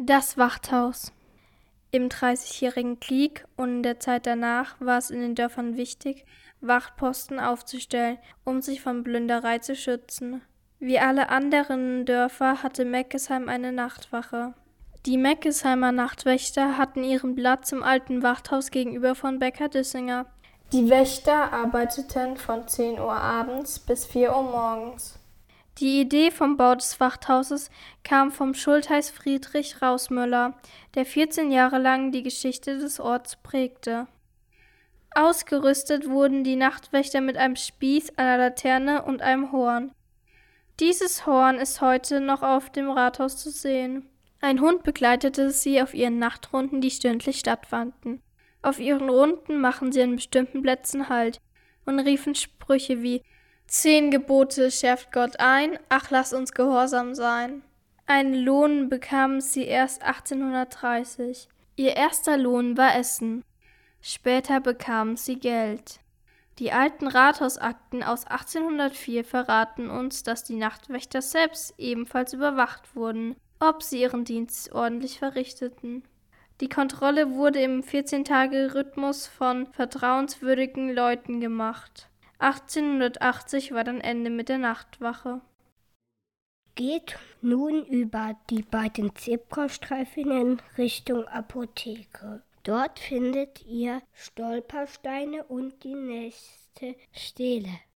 Das Wachthaus. Im Dreißigjährigen Krieg und in der Zeit danach war es in den Dörfern wichtig, Wachtposten aufzustellen, um sich von Plünderei zu schützen. Wie alle anderen Dörfer hatte Meckesheim eine Nachtwache. Die Meckesheimer Nachtwächter hatten ihren Platz im alten Wachthaus gegenüber von Bäcker-Dissinger. Die Wächter arbeiteten von 10 Uhr abends bis 4 Uhr morgens. Die Idee vom Bau des Wachthauses kam vom Schultheiß Friedrich Rausmüller, der 14 Jahre lang die Geschichte des Orts prägte. Ausgerüstet wurden die Nachtwächter mit einem Spieß, einer Laterne und einem Horn. Dieses Horn ist heute noch auf dem Rathaus zu sehen. Ein Hund begleitete sie auf ihren Nachtrunden, die stündlich stattfanden. Auf ihren Runden machten sie an bestimmten Plätzen Halt und riefen Sprüche wie: 10 Gebote schärft Gott ein, ach lass uns gehorsam sein. Einen Lohn bekamen sie erst 1830. Ihr erster Lohn war Essen. Später bekamen sie Geld. Die alten Rathausakten aus 1804 verraten uns, dass die Nachtwächter selbst ebenfalls überwacht wurden, ob sie ihren Dienst ordentlich verrichteten. Die Kontrolle wurde im 14-Tage-Rhythmus von vertrauenswürdigen Leuten gemacht. 1880 war dann Ende mit der Nachtwache. Geht nun über die beiden Zebrastreifen in Richtung Apotheke. Dort findet ihr Stolpersteine und die nächste Stele.